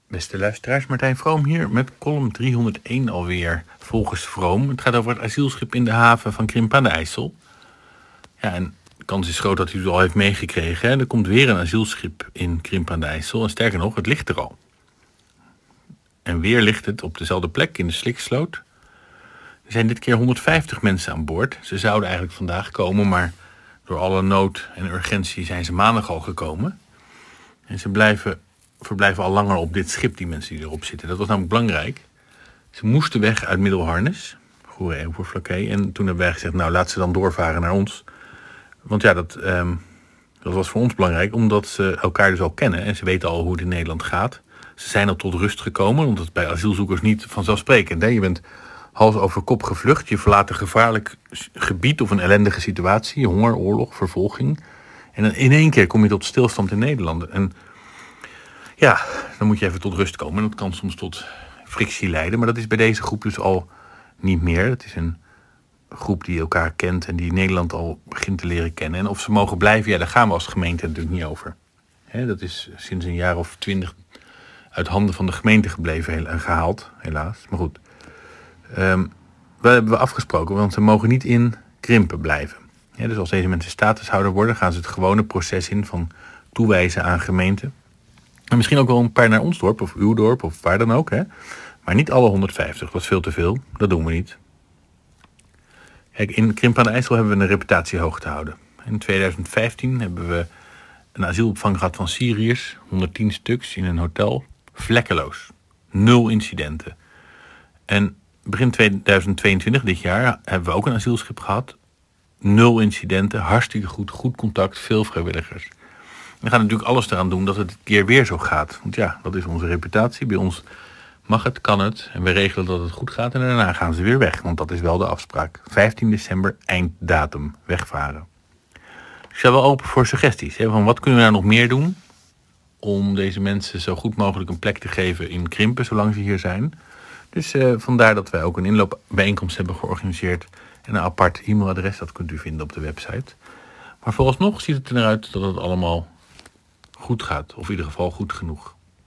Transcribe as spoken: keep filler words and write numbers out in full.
Beste luisteraars, Martijn Vroom hier met column driehonderdéén alweer, volgens Vroom. Het gaat over het asielschip in de haven van Krimpen aan de IJssel. Ja, en de kans is groot dat u het al heeft meegekregen. Hè? Er komt weer een asielschip in Krimpen aan de IJssel. En sterker nog, het ligt er al. En weer ligt het op dezelfde plek in de Sliksloot. Er zijn dit keer honderdvijftig mensen aan boord. Ze zouden eigenlijk vandaag komen, maar door alle nood en urgentie zijn ze maandag al gekomen. En ze blijven... verblijven al langer op dit schip, die mensen die erop zitten. Dat was namelijk belangrijk. Ze moesten weg uit Middelharnis, Goeree-Overflakkee. En toen hebben wij gezegd, nou laat ze dan doorvaren naar ons. Want ja, dat, um, dat was voor ons belangrijk, omdat ze elkaar dus al kennen. En ze weten al hoe het in Nederland gaat. Ze zijn al tot rust gekomen, want dat is bij asielzoekers niet vanzelfsprekend. Hè? Je bent hals over kop gevlucht. Je verlaat een gevaarlijk gebied of een ellendige situatie. Honger, oorlog, vervolging. En dan in één keer kom je tot stilstand in Nederland. En ja, dan moet je even tot rust komen. En dat kan soms tot frictie leiden. Maar dat is bij deze groep dus al niet meer. Het is een groep die elkaar kent en die Nederland al begint te leren kennen. En of ze mogen blijven, ja, daar gaan we als gemeente natuurlijk niet over. He, dat is sinds een jaar of twintig uit handen van de gemeente gebleven en gehaald, helaas. Maar goed, um, dat hebben we afgesproken, want ze mogen niet in Krimpen blijven. He, dus als deze mensen statushouder worden, gaan ze het gewone proces in van toewijzen aan gemeenten. En misschien ook wel een paar naar ons dorp of uw dorp of waar dan ook. Hè? Maar niet alle honderdvijftig, dat is veel te veel. Dat doen we niet. Kijk, in Krimpen aan de IJssel hebben we een reputatie hoog te houden. In tweeduizend vijftien hebben we een asielopvang gehad van Syriërs. honderdtien stuks in een hotel. Vlekkeloos. Nul incidenten. En begin tweeduizend tweeëntwintig, dit jaar, hebben we ook een asielschip gehad. Nul incidenten. Hartstikke goed. Goed contact. Veel vrijwilligers. We gaan natuurlijk alles eraan doen dat het een keer weer zo gaat. Want ja, dat is onze reputatie. Bij ons mag het, kan het. En we regelen dat het goed gaat. En daarna gaan ze weer weg. Want dat is wel de afspraak. vijftien december, einddatum. Wegvaren. Ik sta wel open voor suggesties. Hè, van wat kunnen we nou nog meer doen om deze mensen zo goed mogelijk een plek te geven in Krimpen, zolang ze hier zijn. Dus uh, vandaar dat wij ook een inloopbijeenkomst hebben georganiseerd. En een apart e-mailadres, dat kunt u vinden op de website. Maar vooralsnog ziet het eruit dat het allemaal goed gaat. Of in ieder geval goed genoeg.